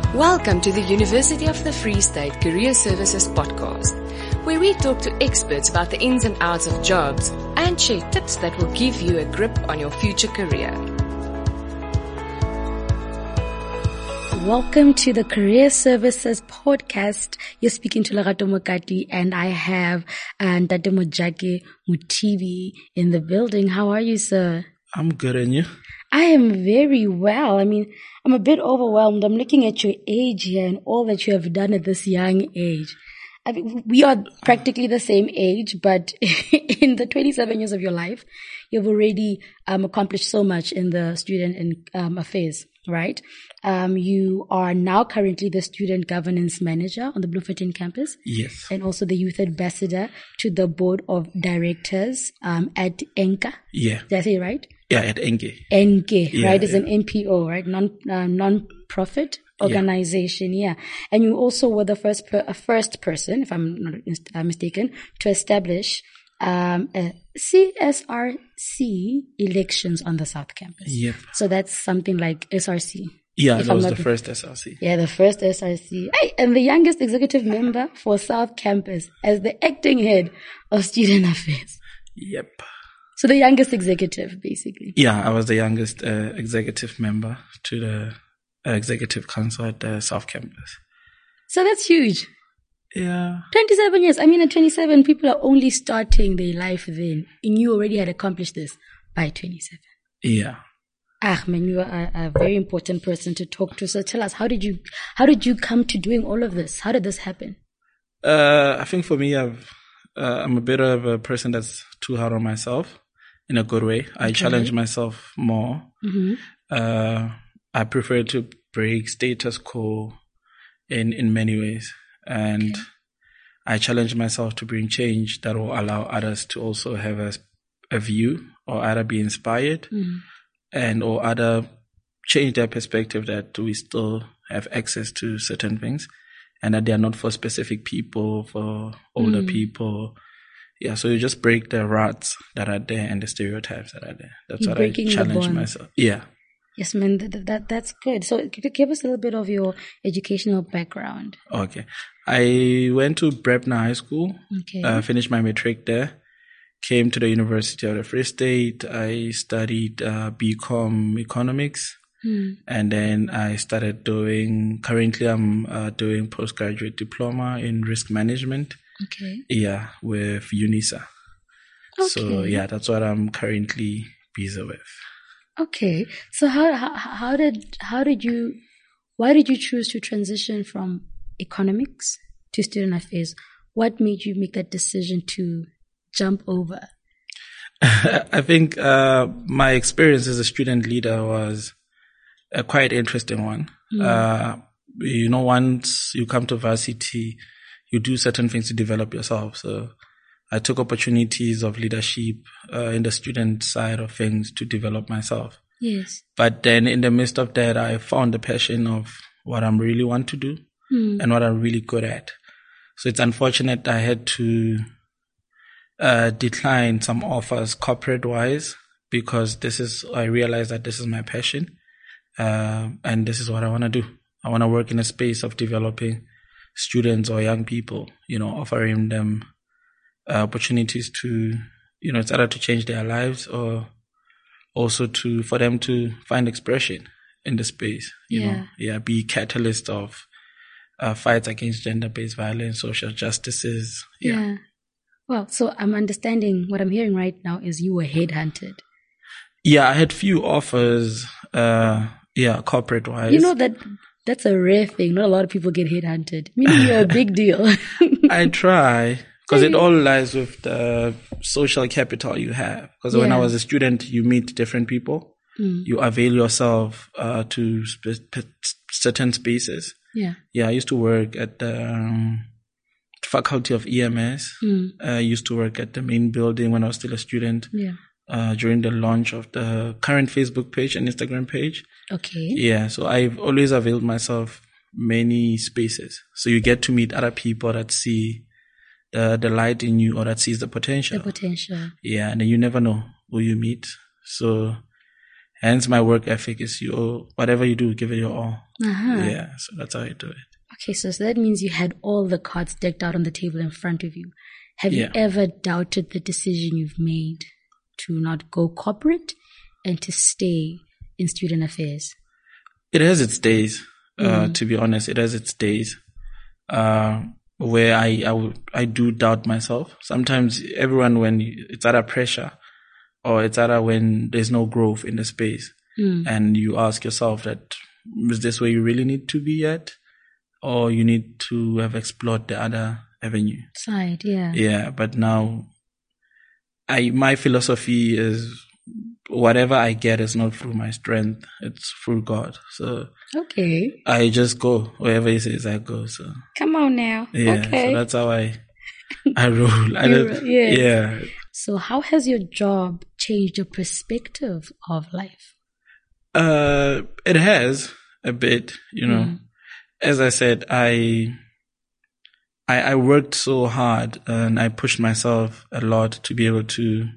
Welcome to the University of the Free State Career Services podcast, where we talk to experts about the ins and outs of jobs and share tips that will give you a grip on your future career. Welcome to the Career Services podcast. You're speaking to Lerato Mokati, and I have Ntate Mojake Mutivi in the building. How are you, sir? I'm good, and you? I am very well. I'm a bit overwhelmed. I'm looking at your age here and all that you have done at this young age. We are practically the same age, but in the 27 years of your life, you've already accomplished so much in the student affairs, right? You are now currently the student governance manager on the Bloemfontein campus. Yes. And also the youth ambassador to the board of directors at ENCA. Yeah. Did I say it right? Yeah, at ENCA. ENCA, Yeah, right? It's yeah. an NPO, right? Non-profit organization, yeah. And you also were the first person, if I'm not mistaken, to establish a CSRC elections on the South Campus. Yep. So that's something like SRC. Yeah, if that I'm was not- the first SRC. Yeah, the first SRC. Hey, and the youngest executive member for South Campus as the acting head of student affairs. Yep. So the youngest executive, basically. Yeah, I was the youngest executive member to the executive council at the South Campus. So that's huge. Yeah. 27 years. At 27, people are only starting their life then. And you already had accomplished this by 27. Yeah. Man, you are a very important person to talk to. So tell us, how did you come to doing all of this? How did this happen? I think for me, I'm a bit of a person that's too hard on myself in a good way. I challenge myself more. Mm-hmm. I prefer to break status quo in many ways. And I challenge myself to bring change that will allow others to also have a view or either be inspired and or other change their perspective that we still have access to certain things and that they are not for specific people, for older people. Yeah, so you just break the ruts that are there and the stereotypes that are there. That's You're what I breaking the challenge bonds. myself. Yeah. Yes, man, that's good. So give us a little bit of your educational background. Okay. I went to Brebner High School, Okay. finished my matric there, came to the University of the Free State. I studied BCom economics, and then I started currently I'm doing postgraduate diploma in risk management. Okay. Yeah, with UNISA. Okay. So yeah, that's what I'm currently busy with. Okay. So why did you choose to transition from economics to student affairs? What made you make that decision to jump over? I think my experience as a student leader was a quite interesting one. Once you come to varsity, you do certain things to develop yourself. So I took opportunities of leadership in the student side of things to develop myself. Yes. But then in the midst of that, I found the passion of what I really want to do and what I'm really good at. So it's unfortunate I had to decline some offers corporate-wise because I realized that this is my passion and this is what I want to do. I want to work in a space of developing students or young people, offering them opportunities to, it's either to change their lives or also for them to find expression in the space, be catalyst of fights against gender-based violence, social justices. Yeah. Well, so I'm understanding what I'm hearing right now is you were headhunted. Yeah, I had few offers, corporate-wise. That's a rare thing. Not a lot of people get headhunted. Meaning you're a big deal. I try. Because it all lies with the social capital you have. Because when I was a student, you meet different people. You avail yourself to certain spaces. Yeah. Yeah, I used to work at the faculty of EMS. I used to work at the main building when I was still a student. Yeah. During the launch of the current Facebook page and Instagram page. Okay. Yeah, so I've always availed myself many spaces. So you get to meet other people that see the light in you or that sees the potential. The potential. Yeah, and then you never know who you meet. So Hence, my work ethic is whatever you do, give it your all. Yeah, so that's how I do it. Okay, so that means you had all the cards decked out on the table in front of you. Have you ever doubted the decision you've made to not go corporate and to stay in student affairs? It has its days, to be honest. It has its days where I do doubt myself. Sometimes everyone, when it's under pressure or it's either when there's no growth in the space and you ask yourself that, is this where you really need to be at? Or you need to have explored the other avenue. Side, yeah. Yeah, but now my philosophy is whatever I get is not through my strength, it's through God. So okay, I just go wherever He says I go. So come on now. Yeah, okay. So that's how I roll. Yeah. So how has your job changed your perspective of life? It has a bit, As I said, I worked so hard and I pushed myself a lot to be able to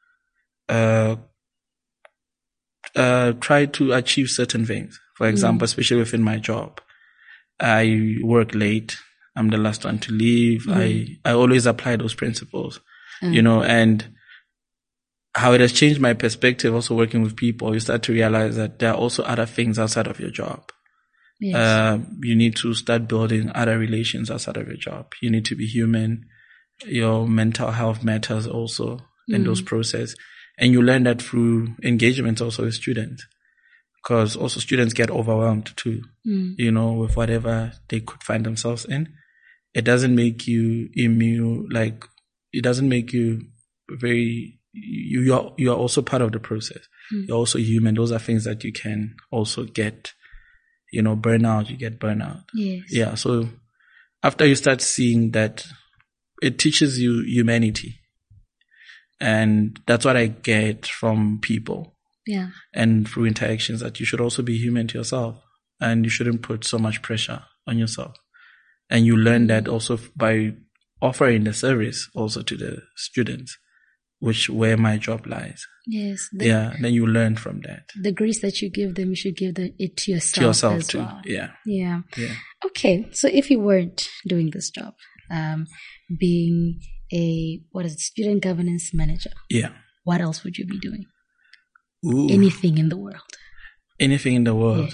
try to achieve certain things. For example, especially within my job, I work late. I'm the last one to leave. I always apply those principles, and how it has changed my perspective also working with people. You start to realize that there are also other things outside of your job. Yes. You need to start building other relations outside of your job. You need to be human. Your mental health matters also in those processes. And you learn that through engagement also with students. Because also students get overwhelmed too, with whatever they could find themselves in. It doesn't make you immune, it doesn't make you you are also part of the process. You're also human. Those are things that you can also get. Burnout, you get burnout. Yes. Yeah. So after you start seeing that, it teaches you humanity. And that's what I get from people. Yeah. And through interactions, that you should also be human to yourself and you shouldn't put so much pressure on yourself. And you learn that also by offering the service also to the students, where my job lies. Yes. Then you learn from that. The grace that you give them, you should give it to yourself. To yourself as too. well. Yeah. Okay. So if you weren't doing this job, being a student governance manager. Yeah. What else would you be doing? Ooh. Anything in the world. Anything in the world.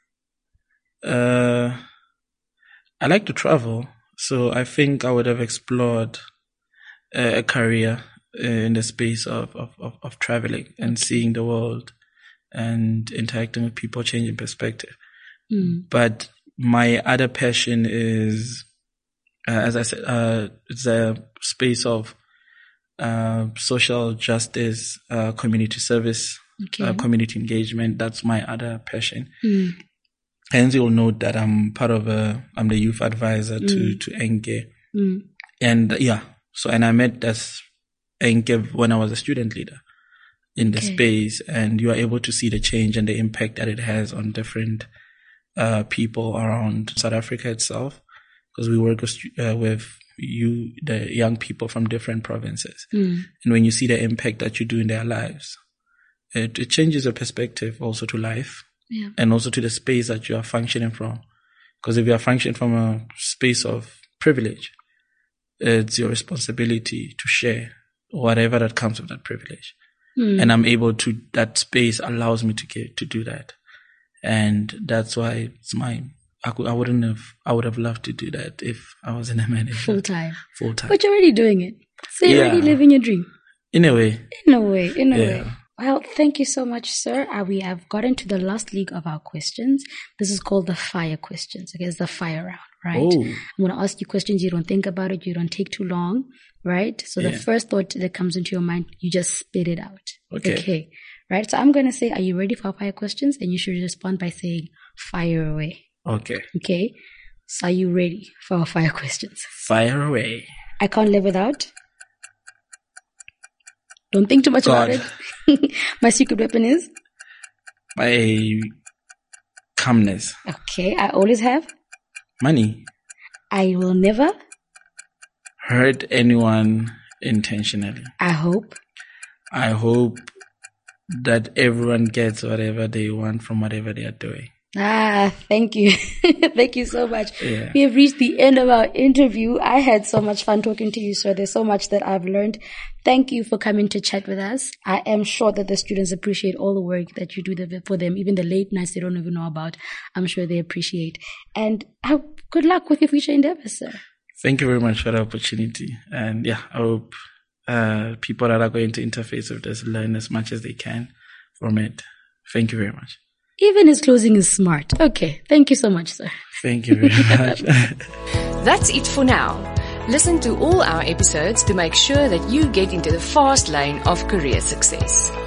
Yes. I like to travel, so I think I would have explored a career in the space of traveling and seeing the world and interacting with people, changing perspective. But my other passion is, as I said, it's a space of social justice, community service, community engagement. That's my other passion. Hence, you'll note that I'm I'm the youth advisor to Enke. And and I met this Enke when I was a student leader in the space, and you are able to see the change and the impact that it has on different people around South Africa itself, because we work with the young people from different provinces. And when you see the impact that you do in their lives, it changes your perspective also to life. Yeah. And also to the space that you are functioning from. Because if you are functioning from a space of privilege, it's your responsibility to share whatever that comes with that privilege. And I'm able to, that space allows me to do that. And that's why it's I would have loved to do that if I was in a manager. Full time. But you're already doing it. So you're already living your dream. In a way. In a way. Well, thank you so much, sir. We have gotten to the last league of our questions. This is called the fire questions. Okay, it's the fire round, right? Oh. I'm going to ask you questions. You don't think about it. You don't take too long, right? So the first thought that comes into your mind, you just spit it out. Okay. Right? So I'm going to say, are you ready for fire questions? And you should respond by saying, fire away. Okay. So are you ready for our fire questions? Fire away. I can't live without. Don't think too much about it. My secret weapon is? My calmness. Okay. I always have? Money. I will never? Hurt anyone intentionally. I hope that everyone gets whatever they want from whatever they are doing. Thank you. Thank you so much. Yeah. We have reached the end of our interview. I had so much fun talking to you, sir. There's so much that I've learned. Thank you for coming to chat with us. I am sure that the students appreciate all the work that you do for them, even the late nights they don't even know about. I'm sure they appreciate. And good luck with your future endeavors, sir. Thank you very much for the opportunity. And yeah, I hope people that are going to interface with us learn as much as they can from it. Thank you very much. Even his closing is smart. Okay. Thank you so much, sir. Thank you very much. That's it for now. Listen to all our episodes to make sure that you get into the fast lane of career success.